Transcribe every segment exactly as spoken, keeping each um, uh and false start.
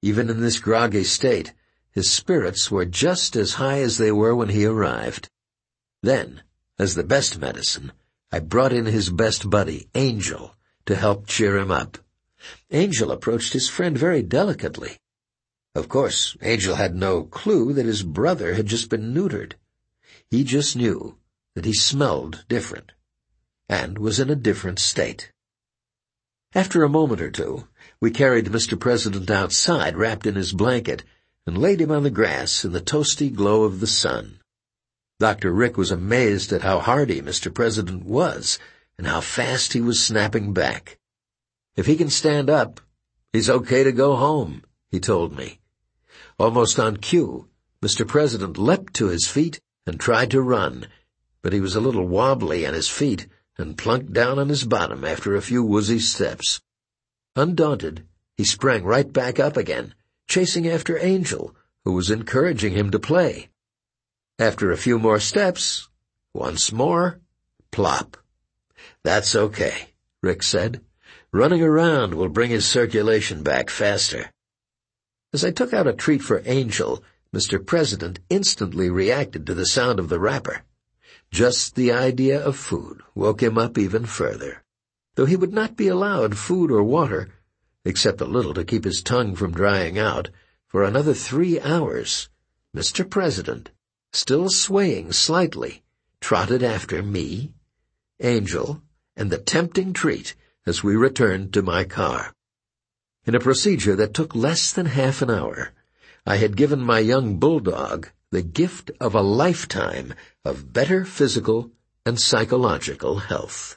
Even in this groggy state, his spirits were just as high as they were when he arrived. Then, as the best medicine, I brought in his best buddy, Angel, to help cheer him up. Angel approached his friend very delicately. Of course, Angel had no clue that his brother had just been neutered. He just knew that he smelled different, and was in a different state. After a moment or two, we carried Mister President outside, wrapped in his blanket, and laid him on the grass in the toasty glow of the sun. Doctor Rick was amazed at how hardy Mister President was, and how fast he was snapping back. "If he can stand up, he's okay to go home," he told me. Almost on cue, Mister President leapt to his feet and tried to run, but he was a little wobbly on his feet and plunked down on his bottom after a few woozy steps. Undaunted, he sprang right back up again, chasing after Angel, who was encouraging him to play. After a few more steps, once more, plop. "That's okay," Rick said. "Running around will bring his circulation back faster." As I took out a treat for Angel, Mister President instantly reacted to the sound of the wrapper. Just the idea of food woke him up even further, though he would not be allowed food or water, except a little to keep his tongue from drying out, for another three hours. Mister President, still swaying slightly, trotted after me, Angel, and the tempting treat as we returned to my car. In a procedure that took less than half an hour, I had given my young bulldog the gift of a lifetime of better physical and psychological health.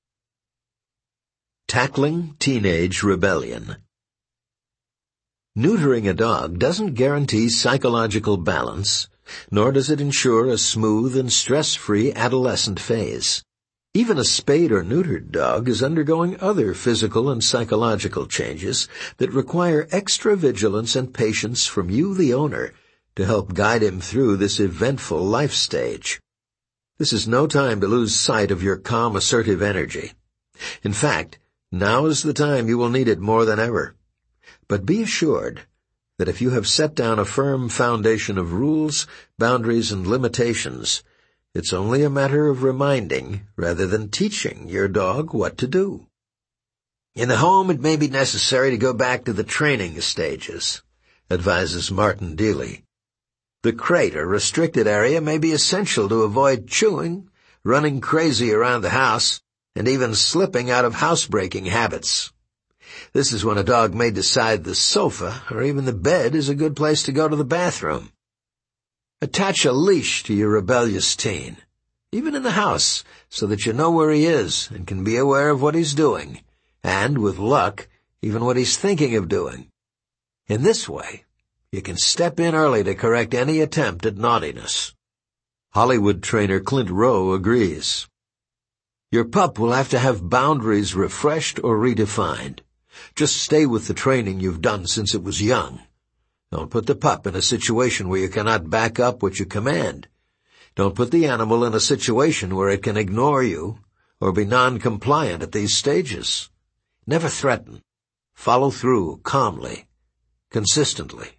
Tackling Teenage Rebellion. Neutering a dog doesn't guarantee psychological balance, nor does it ensure a smooth and stress-free adolescent phase. Even a spayed or neutered dog is undergoing other physical and psychological changes that require extra vigilance and patience from you, the owner, to help guide him through this eventful life stage. This is no time to lose sight of your calm, assertive energy. In fact, now is the time you will need it more than ever. But be assured that if you have set down a firm foundation of rules, boundaries, and limitations, it's only a matter of reminding rather than teaching your dog what to do. In the home, it may be necessary to go back to the training stages, advises Martin Deely. The crate or restricted area may be essential to avoid chewing, running crazy around the house, and even slipping out of housebreaking habits. This is when a dog may decide the sofa or even the bed is a good place to go to the bathroom. Attach a leash to your rebellious teen, even in the house, so that you know where he is and can be aware of what he's doing, and, with luck, even what he's thinking of doing. In this way, you can step in early to correct any attempt at naughtiness. Hollywood trainer Clint Rowe agrees. Your pup will have to have boundaries refreshed or redefined. Just stay with the training you've done since it was young. Don't put the pup in a situation where you cannot back up what you command. Don't put the animal in a situation where it can ignore you or be non-compliant at these stages. Never threaten. Follow through calmly, consistently.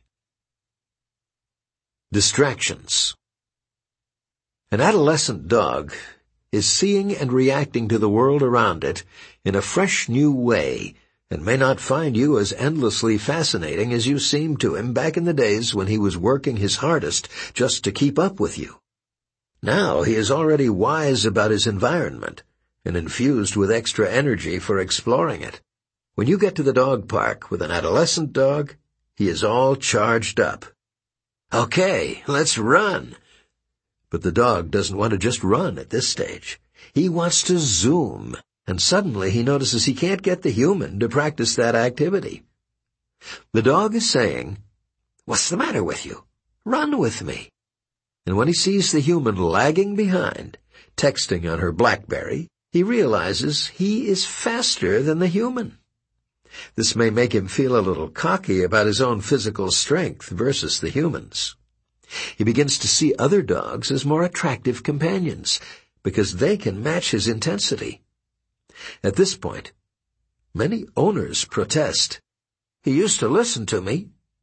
Distractions. An adolescent dog is seeing and reacting to the world around it in a fresh new way, and may not find you as endlessly fascinating as you seemed to him back in the days when he was working his hardest just to keep up with you. Now he is already wise about his environment and infused with extra energy for exploring it. When you get to the dog park with an adolescent dog, he is all charged up. Okay, let's run. But the dog doesn't want to just run at this stage. He wants to zoom. And suddenly he notices he can't get the human to practice that activity. The dog is saying, "What's the matter with you? Run with me." And when he sees the human lagging behind, texting on her BlackBerry, he realizes he is faster than the human. This may make him feel a little cocky about his own physical strength versus the human's. He begins to see other dogs as more attractive companions because they can match his intensity. At this point, many owners protest. "He used to listen to me.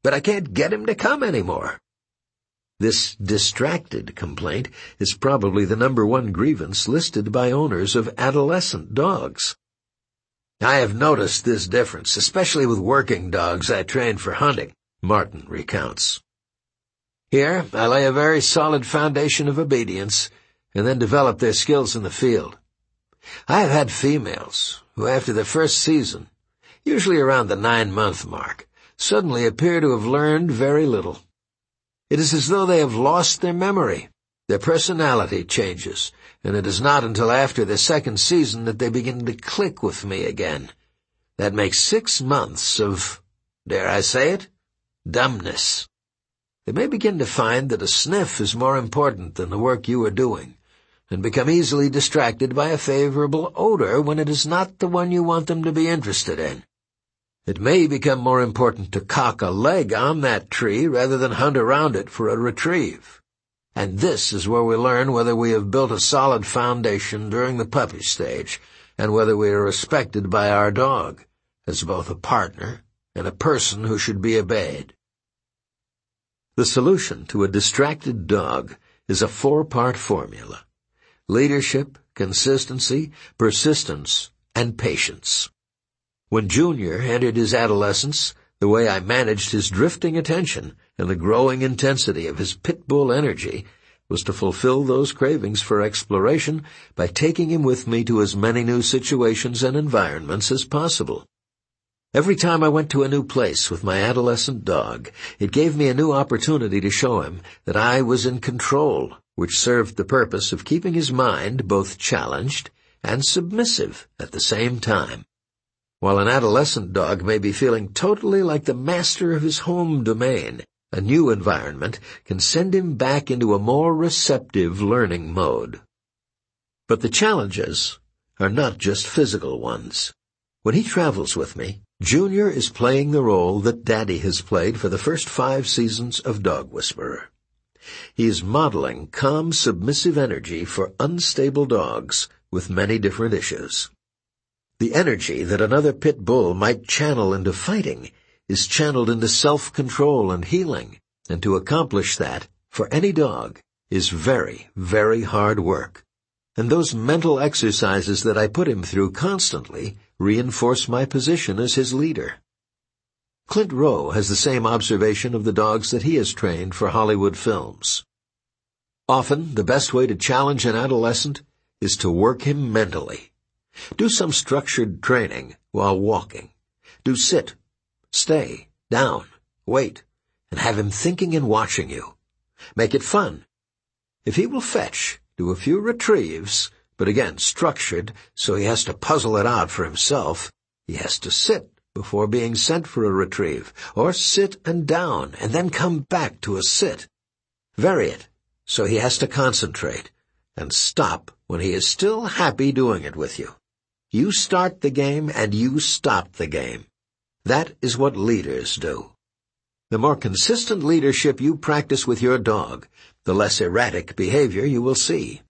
but I can't get him to come anymore. This distracted complaint is probably the number one grievance listed by owners of adolescent dogs. I have noticed this difference, especially with working dogs I trained for hunting, Martin recounts. Here, I lay a very solid foundation of obedience and then develop their skills in the field. I have had females who, after the first season, usually around the nine-month mark, suddenly appear to have learned very little. It is as though they have lost their memory. Their personality changes, and it is not until after the second season that they begin to click with me again. That makes six months of, dare I say it, dumbness. They may begin to find that a sniff is more important than the work you are doing, and become easily distracted by a favorable odor when it is not the one you want them to be interested in. It may become more important to cock a leg on that tree rather than hunt around it for a retrieve. And this is where we learn whether we have built a solid foundation during the puppy stage, and whether we are respected by our dog, as both a partner and a person who should be obeyed. The solution to a distracted dog is a four-part formula: leadership, consistency, persistence, and patience. When Junior entered his adolescence, the way I managed his drifting attention and the growing intensity of his pit bull energy was to fulfill those cravings for exploration by taking him with me to as many new situations and environments as possible. Every time I went to a new place with my adolescent dog, it gave me a new opportunity to show him that I was in control, which served the purpose of keeping his mind both challenged and submissive at the same time. While an adolescent dog may be feeling totally like the master of his home domain, a new environment can send him back into a more receptive learning mode. But the challenges are not just physical ones. When he travels with me, Junior is playing the role that Daddy has played for the first five seasons of Dog Whisperer. He is modeling calm, submissive energy for unstable dogs with many different issues. The energy that another pit bull might channel into fighting is channeled into self-control and healing, and to accomplish that, for any dog, is very, very hard work. And those mental exercises that I put him through constantly reinforce my position as his leader. Clint Rowe has the same observation of the dogs that he has trained for Hollywood films. Often, the best way to challenge an adolescent is to work him mentally. Do some structured training while walking. Do sit, stay, down, wait, and have him thinking and watching you. Make it fun. If he will fetch, do a few retrieves, but again structured so he has to puzzle it out for himself. He has to sit before being sent for a retrieve, or sit and down and then come back to a sit. Vary it so he has to concentrate, and stop when he is still happy doing it with you. You start the game and you stop the game. That is what leaders do. The more consistent leadership you practice with your dog, the less erratic behavior you will see.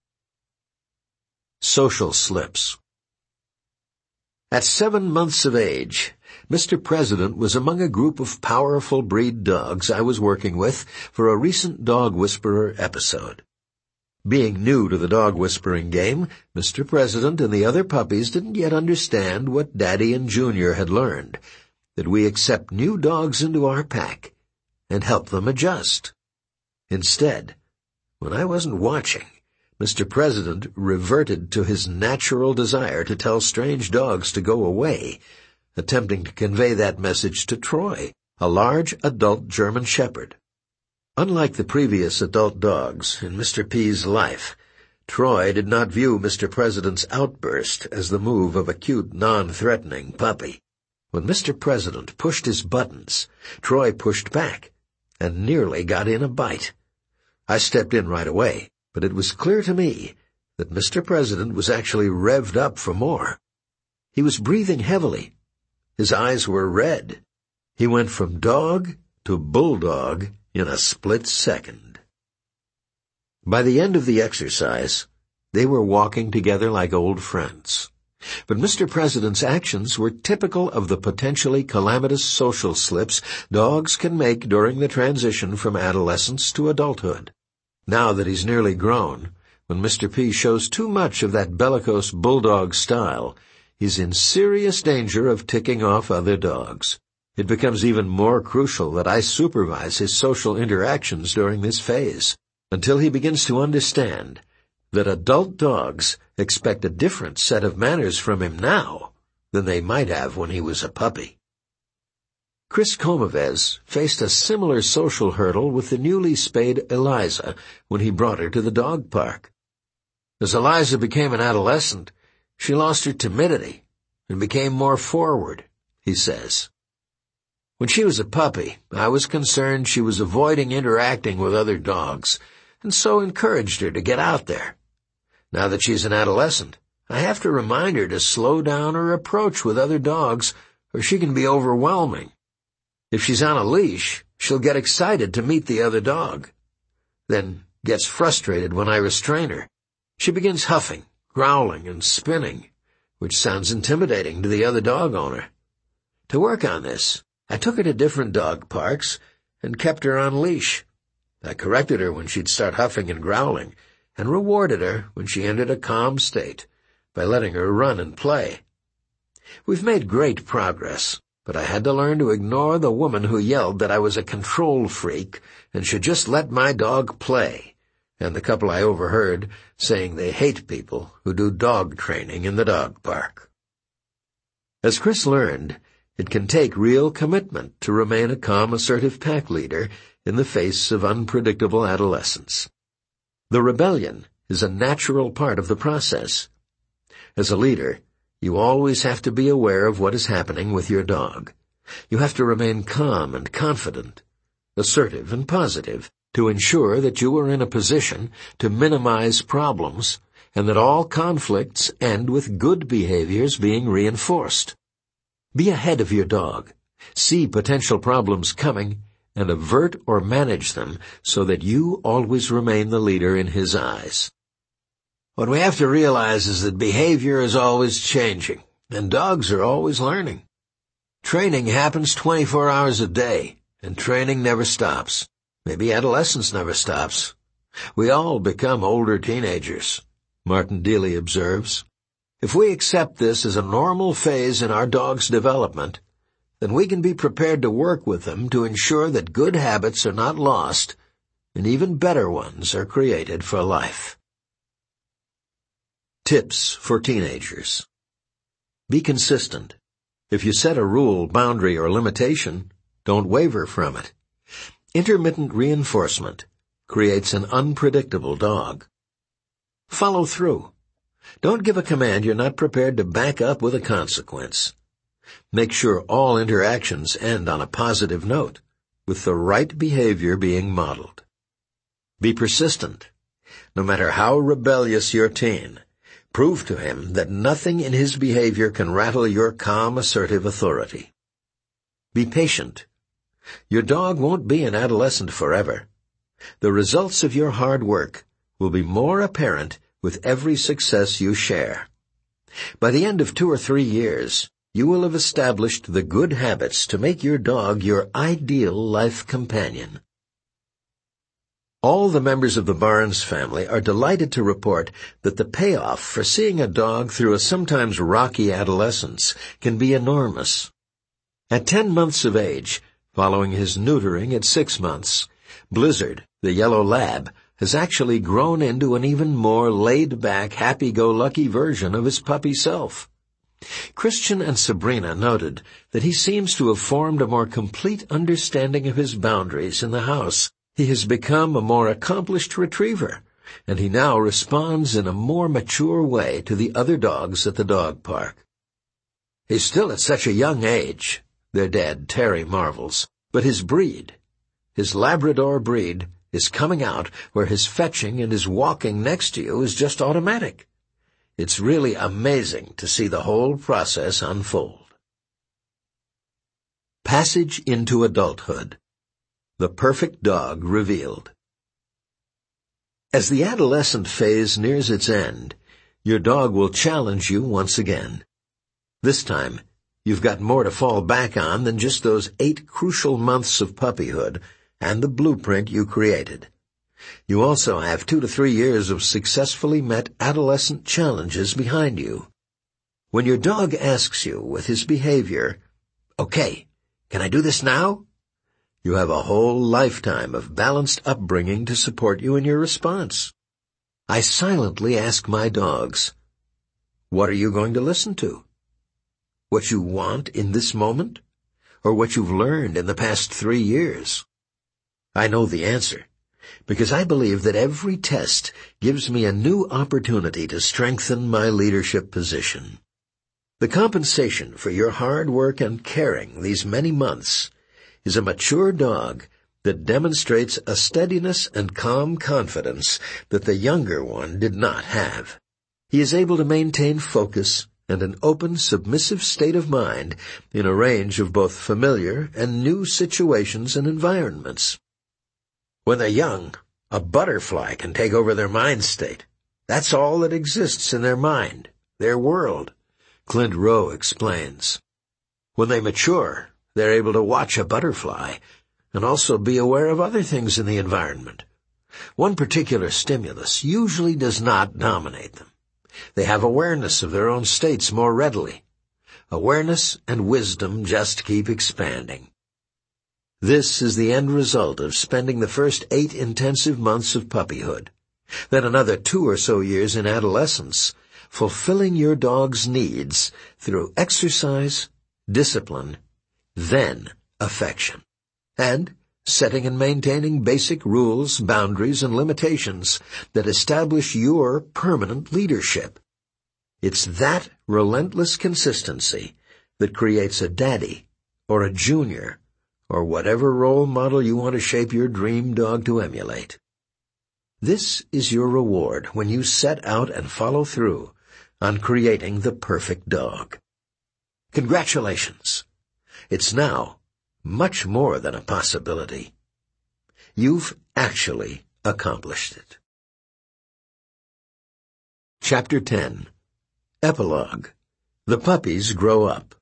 Social slips. At seven months of age, Mister President was among a group of powerful breed dogs I was working with for a recent Dog Whisperer episode. Being new to the dog whispering game, Mister President and the other puppies didn't yet understand what Daddy and Junior had learned, that we accept new dogs into our pack and help them adjust. Instead, when I wasn't watching, Mister President reverted to his natural desire to tell strange dogs to go away, attempting to convey that message to Troy, a large adult German Shepherd. Unlike the previous adult dogs in Mister P's life, Troy did not view Mister President's outburst as the move of a cute, non-threatening puppy. When Mister President pushed his buttons, Troy pushed back and nearly got in a bite. I stepped in right away, but it was clear to me that Mister President was actually revved up for more. He was breathing heavily. His eyes were red. He went from dog to bulldog in a split second. By the end of the exercise, they were walking together like old friends. But Mister President's actions were typical of the potentially calamitous social slips dogs can make during the transition from adolescence to adulthood. Now that he's nearly grown, when Mister P shows too much of that bellicose bulldog style, he's in serious danger of ticking off other dogs. It becomes even more crucial that I supervise his social interactions during this phase, until he begins to understand that adult dogs expect a different set of manners from him now than they might have when he was a puppy. Chris Comovez faced a similar social hurdle with the newly spayed Eliza when he brought her to the dog park. As Eliza became an adolescent, she lost her timidity and became more forward, he says. When she was a puppy, I was concerned she was avoiding interacting with other dogs, and so encouraged her to get out there. Now that she's an adolescent, I have to remind her to slow down her approach with other dogs, or she can be overwhelming. If she's on a leash, she'll get excited to meet the other dog, then gets frustrated when I restrain her. She begins huffing, growling, and spinning, which sounds intimidating to the other dog owner. To work on this, I took her to different dog parks and kept her on leash. I corrected her when she'd start huffing and growling, and rewarded her when she entered a calm state by letting her run and play. We've made great progress, but I had to learn to ignore the woman who yelled that I was a control freak and should just let my dog play, and the couple I overheard saying they hate people who do dog training in the dog park. As Chris learned, it can take real commitment to remain a calm, assertive pack leader in the face of unpredictable adolescence. The rebellion is a natural part of the process. As a leader, you always have to be aware of what is happening with your dog. You have to remain calm and confident, assertive and positive, to ensure that you are in a position to minimize problems and that all conflicts end with good behaviors being reinforced. Be ahead of your dog. See potential problems coming and avert or manage them so that you always remain the leader in his eyes. What we have to realize is that behavior is always changing, and dogs are always learning. Training happens twenty-four hours a day, and training never stops. Maybe adolescence never stops. We all become older teenagers, Martin Deely observes. If we accept this as a normal phase in our dog's development, then we can be prepared to work with them to ensure that good habits are not lost and even better ones are created for life. Tips for teenagers. Be consistent. If you set a rule, boundary, or limitation, don't waver from it. Intermittent reinforcement creates an unpredictable dog. Follow through. Don't give a command you're not prepared to back up with a consequence. Make sure all interactions end on a positive note, with the right behavior being modeled. Be persistent. No matter how rebellious your teen, prove to him that nothing in his behavior can rattle your calm, assertive authority. Be patient. Your dog won't be an adolescent forever. The results of your hard work will be more apparent with every success you share. By the end of two or three years, you will have established the good habits to make your dog your ideal life companion. All the members of the Barnes family are delighted to report that the payoff for seeing a dog through a sometimes rocky adolescence can be enormous. At ten months of age, following his neutering at six months, Blizzard, the yellow lab, has actually grown into an even more laid-back, happy-go-lucky version of his puppy self. Christian and Sabrina noted that he seems to have formed a more complete understanding of his boundaries in the house. He has become a more accomplished retriever, and he now responds in a more mature way to the other dogs at the dog park. He's still at such a young age, their dad Terry marvels, but his breed, his Labrador breed, is coming out where his fetching and his walking next to you is just automatic. It's really amazing to see the whole process unfold. Passage into adulthood. The perfect dog revealed. As the adolescent phase nears its end, your dog will challenge you once again. This time, you've got more to fall back on than just those eight crucial months of puppyhood and the blueprint you created. You also have two to three years of successfully met adolescent challenges behind you. When your dog asks you with his behavior, "Okay, can I do this now?" you have a whole lifetime of balanced upbringing to support you in your response. I silently ask my dogs, what are you going to listen to? What you want in this moment? Or what you've learned in the past three years? I know the answer, because I believe that every test gives me a new opportunity to strengthen my leadership position. The compensation for your hard work and caring these many months is a mature dog that demonstrates a steadiness and calm confidence that the younger one did not have. He is able to maintain focus and an open, submissive state of mind in a range of both familiar and new situations and environments. When they're young, a butterfly can take over their mind state. That's all that exists in their mind, their world, Clint Rowe explains. When they mature, they're able to watch a butterfly and also be aware of other things in the environment. One particular stimulus usually does not dominate them. They have awareness of their own states more readily. Awareness and wisdom just keep expanding. This is the end result of spending the first eight intensive months of puppyhood, then another two or so years in adolescence, fulfilling your dog's needs through exercise, discipline, then affection, and setting and maintaining basic rules, boundaries, and limitations that establish your permanent leadership. It's that relentless consistency that creates a daddy or a junior or whatever role model you want to shape your dream dog to emulate. This is your reward when you set out and follow through on creating the perfect dog. Congratulations! It's now much more than a possibility. You've actually accomplished it. Chapter ten. Epilogue. The Puppies Grow Up.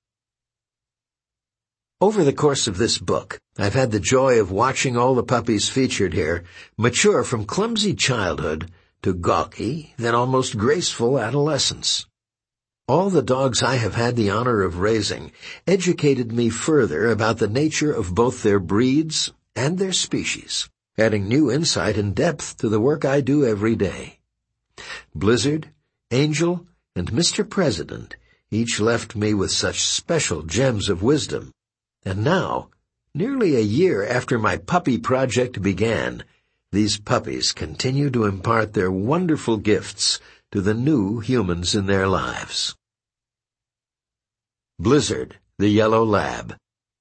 Over the course of this book, I've had the joy of watching all the puppies featured here mature from clumsy childhood to gawky, then almost graceful adolescence. All the dogs I have had the honor of raising educated me further about the nature of both their breeds and their species, adding new insight and depth to the work I do every day. Blizzard, Angel, and Mister President each left me with such special gems of wisdom. And now, nearly a year after my puppy project began, these puppies continue to impart their wonderful gifts to the new humans in their lives. Blizzard, the Yellow Lab.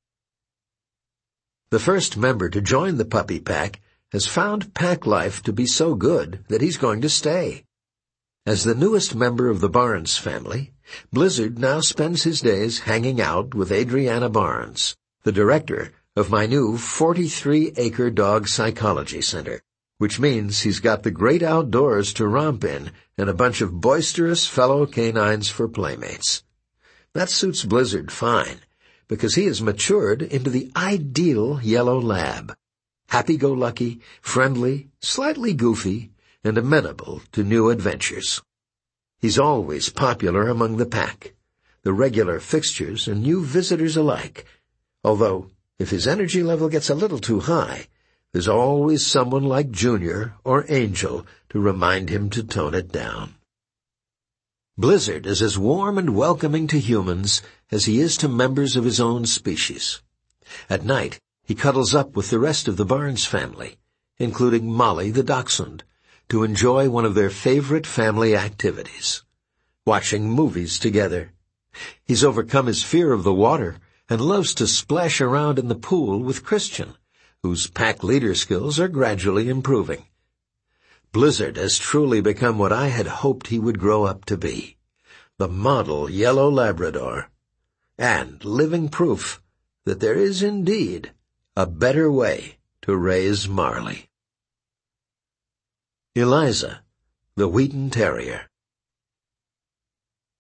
The first member to join the puppy pack has found pack life to be so good that he's going to stay. As the newest member of the Barnes family, Blizzard now spends his days hanging out with Adriana Barnes, the director of my new forty-three acre dog psychology center, which means he's got the great outdoors to romp in and a bunch of boisterous fellow canines for playmates. That suits Blizzard fine, because he has matured into the ideal yellow lab. Happy-go-lucky, friendly, slightly goofy, and amenable to new adventures. He's always popular among the pack, the regular fixtures and new visitors alike, although if his energy level gets a little too high, there's always someone like Junior or Angel to remind him to tone it down. Blizzard is as warm and welcoming to humans as he is to members of his own species. At night, he cuddles up with the rest of the Barnes family, including Molly the dachshund, to enjoy one of their favorite family activities, watching movies together. He's overcome his fear of the water and loves to splash around in the pool with Christian, whose pack leader skills are gradually improving. Blizzard has truly become what I had hoped he would grow up to be, the model yellow Labrador, and living proof that there is indeed a better way to raise Marley. Eliza, the Wheaton Terrier.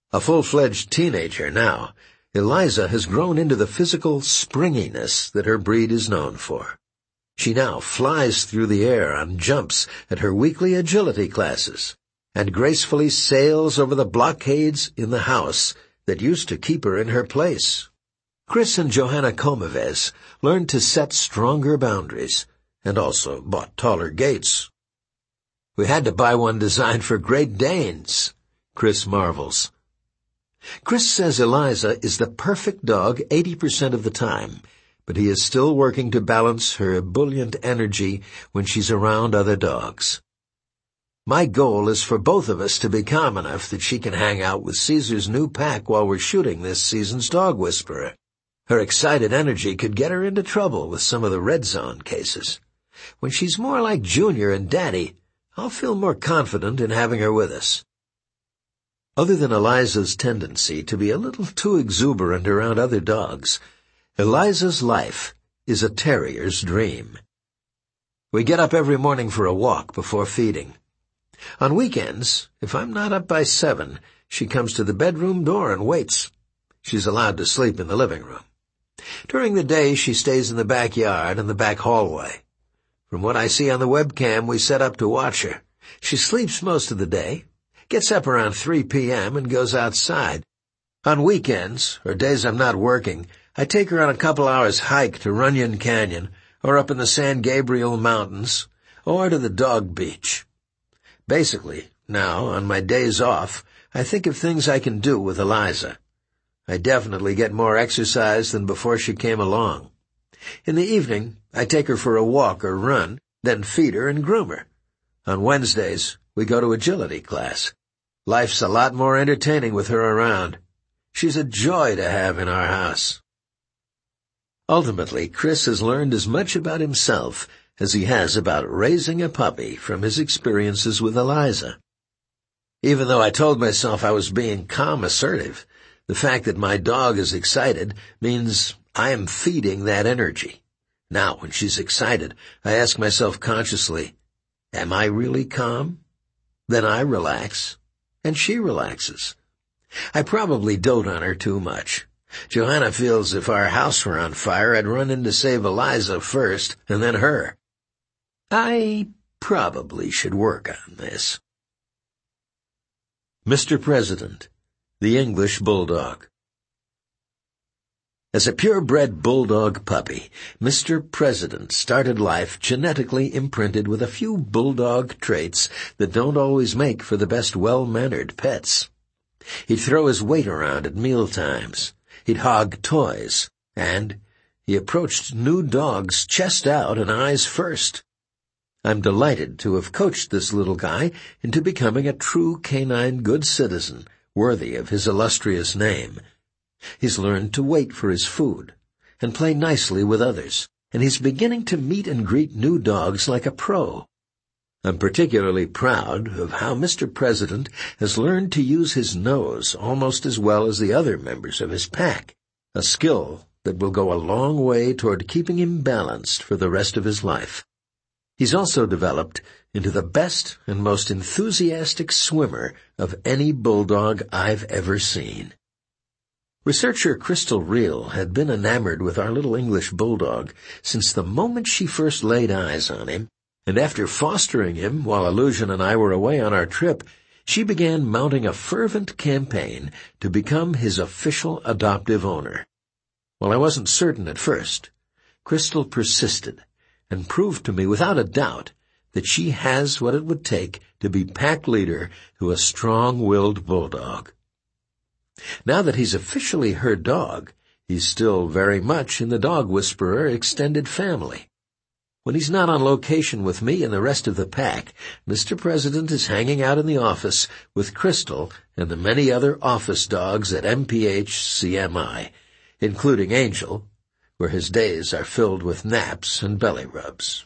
A full-fledged teenager now, Eliza has grown into the physical springiness that her breed is known for. She now flies through the air on jumps at her weekly agility classes and gracefully sails over the blockades in the house that used to keep her in her place. Chris and Johanna Komaves learned to set stronger boundaries and also bought taller gates. We had to buy one designed for Great Danes, Chris marvels. Chris says Eliza is the perfect dog eighty percent of the time, but he is still working to balance her ebullient energy when she's around other dogs. My goal is for both of us to be calm enough that she can hang out with Caesar's new pack while we're shooting this season's Dog Whisperer. Her excited energy could get her into trouble with some of the red zone cases. When she's more like Junior and Daddy, I'll feel more confident in having her with us. Other than Eliza's tendency to be a little too exuberant around other dogs, Eliza's life is a terrier's dream. We get up every morning for a walk before feeding. On weekends, if I'm not up by seven, she comes to the bedroom door and waits. She's allowed to sleep in the living room. During the day, she stays in the backyard and the back hallway. From what I see on the webcam we set up to watch her, she sleeps most of the day, gets up around three p.m. and goes outside. On weekends, or days I'm not working, I take her on a couple hours hike to Runyon Canyon, or up in the San Gabriel Mountains, or to the dog beach. Basically, now, on my days off, I think of things I can do with Eliza. I definitely get more exercise than before she came along. In the evening, I take her for a walk or run, then feed her and groom her. On Wednesdays, we go to agility class. Life's a lot more entertaining with her around. She's a joy to have in our house. Ultimately, Chris has learned as much about himself as he has about raising a puppy from his experiences with Eliza. Even though I told myself I was being calm assertive, the fact that my dog is excited means I am feeding that energy. Now, when she's excited, I ask myself consciously, am I really calm? Then I relax, and she relaxes. I probably dote on her too much. Johanna feels if our house were on fire, I'd run in to save Eliza first, and then her. I probably should work on this. Mister President, the English Bulldog. As a purebred bulldog puppy, Mister President started life genetically imprinted with a few bulldog traits that don't always make for the best well-mannered pets. He'd throw his weight around at mealtimes. He'd hog toys. And he approached new dogs chest out and eyes first. I'm delighted to have coached this little guy into becoming a true canine good citizen, worthy of his illustrious name. He's learned to wait for his food and play nicely with others, and he's beginning to meet and greet new dogs like a pro. I'm particularly proud of how Mister President has learned to use his nose almost as well as the other members of his pack, a skill that will go a long way toward keeping him balanced for the rest of his life. He's also developed into the best and most enthusiastic swimmer of any bulldog I've ever seen. Researcher Crystal Reel had been enamored with our little English bulldog since the moment she first laid eyes on him, and after fostering him while Illusion and I were away on our trip, she began mounting a fervent campaign to become his official adoptive owner. While I wasn't certain at first, Crystal persisted and proved to me without a doubt that she has what it would take to be pack leader to a strong-willed bulldog. Now that he's officially her dog, he's still very much in the Dog Whisperer extended family. When he's not on location with me and the rest of the pack, Mister President is hanging out in the office with Crystal and the many other office dogs at M P H C M I, including Angel, where his days are filled with naps and belly rubs.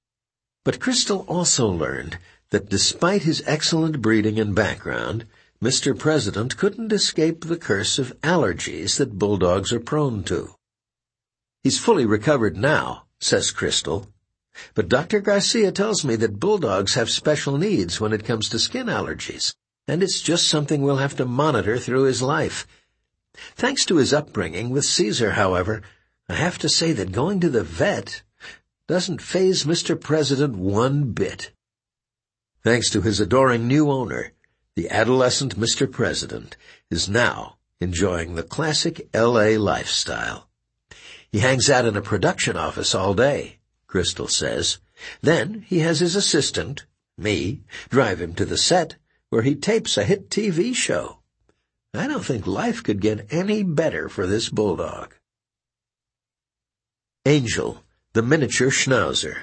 But Crystal also learned that despite his excellent breeding and background, Mister President couldn't escape the curse of allergies that bulldogs are prone to. He's fully recovered now, says Crystal, but Doctor Garcia tells me that bulldogs have special needs when it comes to skin allergies. and it's just something we'll have to monitor through his life. Thanks to his upbringing with Caesar, however, I have to say that going to the vet doesn't faze Mister President one bit. Thanks to his adoring new owner, the adolescent Mister President is now enjoying the classic L A lifestyle. He hangs out in a production office all day, Crystal says. Then he has his assistant, me, drive him to the set where he tapes a hit T V show. I don't think life could get any better for this bulldog. Angel, the miniature schnauzer.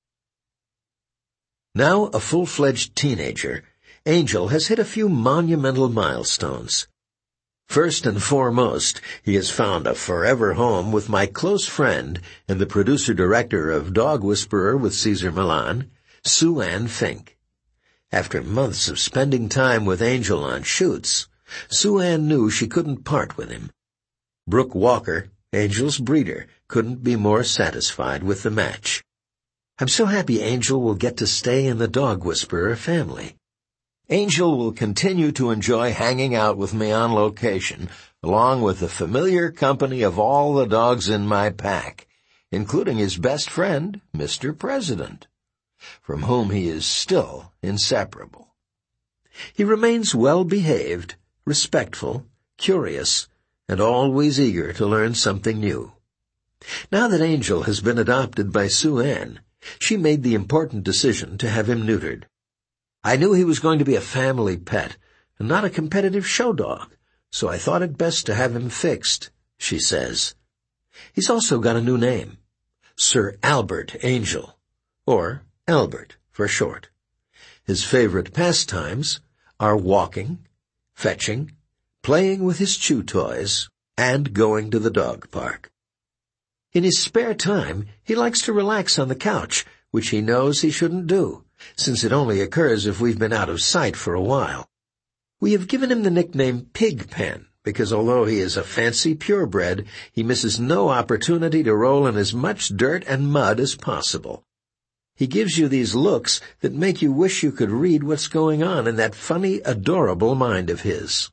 Now a full-fledged teenager, Angel has hit a few monumental milestones. First and foremost, he has found a forever home with my close friend and the producer-director of Dog Whisperer with Cesar Millan, Sue Ann Fink. After months of spending time with Angel on shoots, Sue Ann knew she couldn't part with him. Brooke Walker, Angel's breeder, couldn't be more satisfied with the match. I'm so happy Angel will get to stay in the Dog Whisperer family. Angel will continue to enjoy hanging out with me on location, along with the familiar company of all the dogs in my pack, including his best friend, Mister President, from whom he is still inseparable. He remains well-behaved, respectful, curious, and always eager to learn something new. Now that Angel has been adopted by Sue Ann, she made the important decision to have him neutered. I knew he was going to be a family pet and not a competitive show dog, so I thought it best to have him fixed, she says. He's also got a new name, Sir Albert Angel, or Albert for short. His favorite pastimes are walking, fetching, playing with his chew toys, and going to the dog park. In his spare time, he likes to relax on the couch, which he knows he shouldn't do, since it only occurs if we've been out of sight for a while. We have given him the nickname Pigpen, because although he is a fancy purebred, he misses no opportunity to roll in as much dirt and mud as possible. He gives you these looks that make you wish you could read what's going on in that funny, adorable mind of his.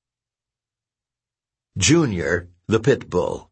Junior, the Pit Bull.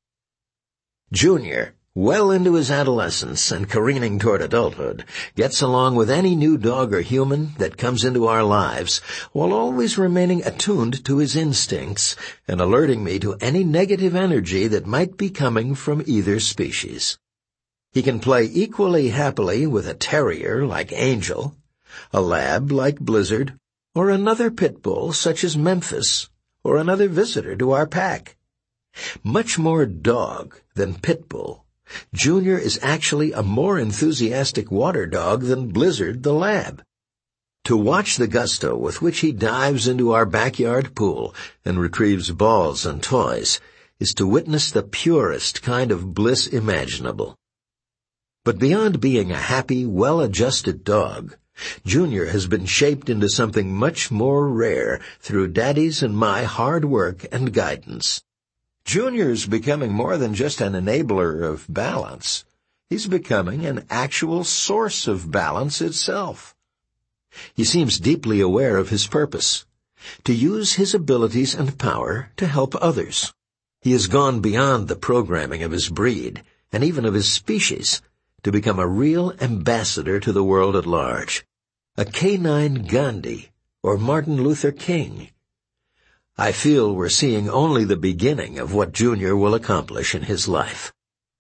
Junior, well into his adolescence and careening toward adulthood, gets along with any new dog or human that comes into our lives, while always remaining attuned to his instincts and alerting me to any negative energy that might be coming from either species. He can play equally happily with a terrier like Angel, a lab like Blizzard, or another pit bull such as Memphis, or another visitor to our pack. Much more dog than pit bull, Junior is actually a more enthusiastic water dog than Blizzard the lab. To watch the gusto with which he dives into our backyard pool and retrieves balls and toys is to witness the purest kind of bliss imaginable. But beyond being a happy, well-adjusted dog, Junior has been shaped into something much more rare through Daddy's and my hard work and guidance. Junior's becoming more than just an enabler of balance. He's becoming an actual source of balance itself. He seems deeply aware of his purpose, to use his abilities and power to help others. He has gone beyond the programming of his breed, and even of his species, to become a real ambassador to the world at large. A canine Gandhi or Martin Luther King. I feel we're seeing only the beginning of what Junior will accomplish in his life.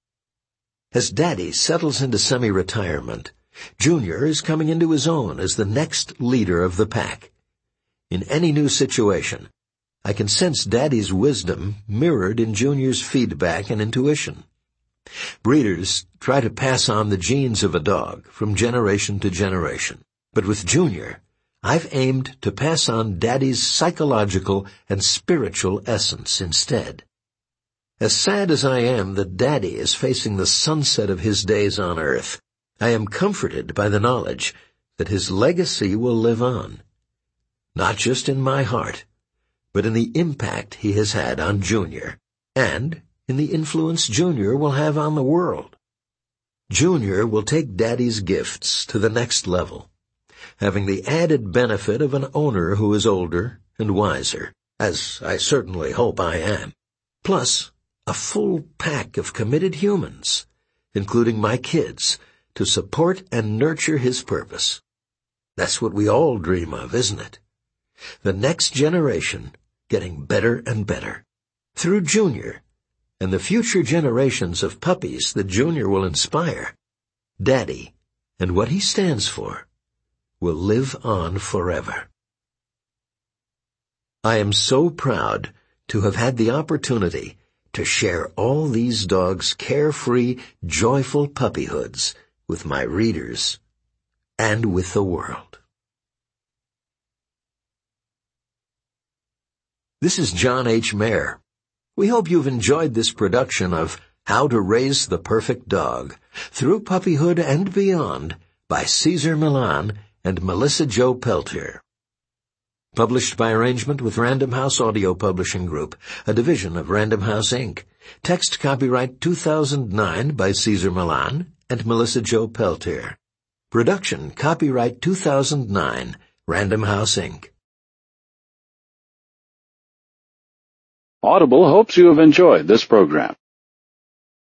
As Daddy settles into semi-retirement, Junior is coming into his own as the next leader of the pack. In any new situation, I can sense Daddy's wisdom mirrored in Junior's feedback and intuition. Breeders try to pass on the genes of a dog from generation to generation, but with Junior, I've aimed to pass on Daddy's psychological and spiritual essence instead. As sad as I am that Daddy is facing the sunset of his days on Earth, I am comforted by the knowledge that his legacy will live on, not just in my heart, but in the impact he has had on Junior, and in the influence Junior will have on the world. Junior will take Daddy's gifts to the next level, having the added benefit of an owner who is older and wiser, as I certainly hope I am, plus a full pack of committed humans, including my kids, to support and nurture his purpose. That's what we all dream of, isn't it? The next generation getting better and better, through Junior, and the future generations of puppies that Junior will inspire. Daddy, and what he stands for, will live on forever. I am so proud to have had the opportunity to share all these dogs' carefree, joyful puppyhoods with my readers and with the world. This is John H. Mayer. We hope you've enjoyed this production of How to Raise the Perfect Dog, Through Puppyhood and Beyond, by Cesar Millan and Melissa Jo Peltier. Published by arrangement with Random House Audio Publishing Group, a division of Random House, Incorporated. Text copyright two thousand nine by Cesar Millan and Melissa Jo Peltier. Production copyright two thousand nine, Random House, Incorporated. Audible hopes you have enjoyed this program.